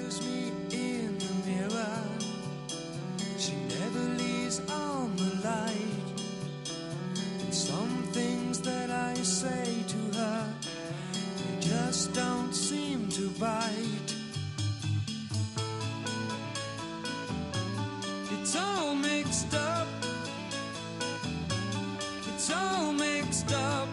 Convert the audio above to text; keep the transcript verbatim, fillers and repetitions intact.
stares me in the mirror. She never leaves on the light. And some things that I say to her, they just don't seem to bite. It's all mixed up. It's all mixed up.